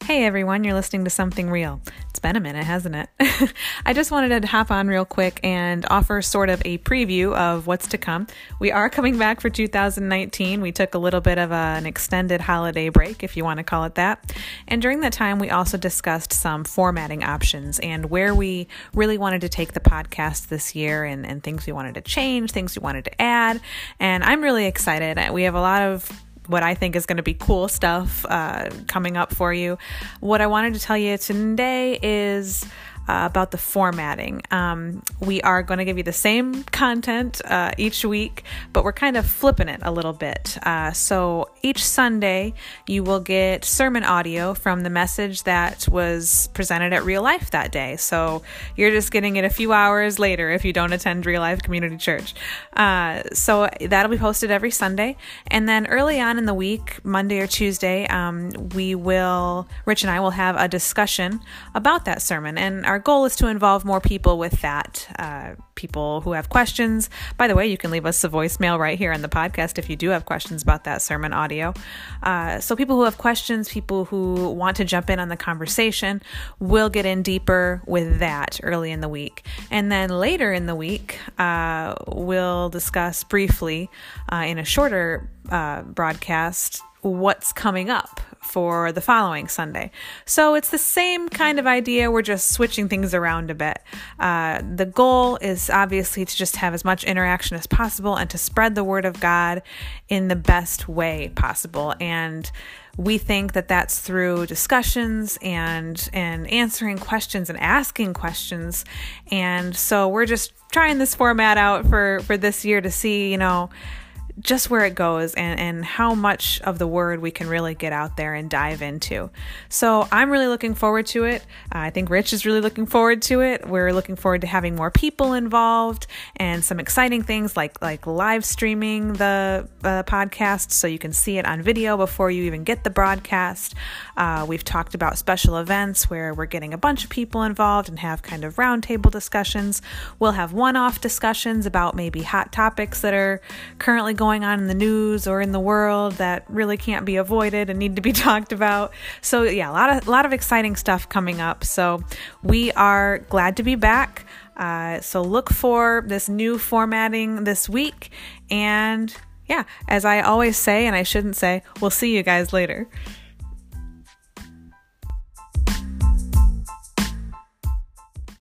Hey everyone, you're listening to Something Real. It's been a minute, hasn't it? I just wanted to hop on real quick and offer sort of a preview of what's to come. We are coming back for 2019. We took a little bit of an extended holiday break, if you want to call it that. And during that time, we also discussed some formatting options and where we really wanted to take the podcast this year and things we wanted to change, things we wanted to add. And I'm really excited. We have a lot of what I think is going to be cool stuff coming up for you. What I wanted to tell you today is about the formatting. We are going to give you the same content each week, but we're kind of flipping it a little bit. So each Sunday, you will get sermon audio from the message that was presented at Real Life that day. So you're just getting it a few hours later if you don't attend Real Life Community Church. So that'll be posted every Sunday. And then early on in the week, Monday or Tuesday, Rich and I will have a discussion about that sermon. And our goal is to involve more people with that. People who have questions. By the way, you can leave us a voicemail right here on the podcast if you do have questions about that sermon audio. So people who have questions, people who want to jump in on the conversation, will get in deeper with that early in the week. And then later in the week, we'll discuss briefly in a shorter broadcast what's coming up for the following Sunday. So it's the same kind of idea. We're just switching things around a bit. The goal is obviously to just have as much interaction as possible and to spread the word of God in the best way possible. And we think that that's through discussions and answering questions and asking questions. And so we're just trying this format out for this year to see, just where it goes and how much of the word we can really get out there and dive into. So I'm really looking forward to it. I think Rich is really looking forward to it. We're looking forward to having more people involved and some exciting things like live streaming the podcast so you can see it on video before you even get the broadcast. We've talked about special events where we're getting a bunch of people involved and have kind of roundtable discussions. We'll have one-off discussions about maybe hot topics that are currently going on in the news or in the world that really can't be avoided and need to be talked about. So yeah, a lot of exciting stuff coming up. So we are glad to be back. So look for this new formatting this week. And yeah, as I always say, and I shouldn't say, we'll see you guys later.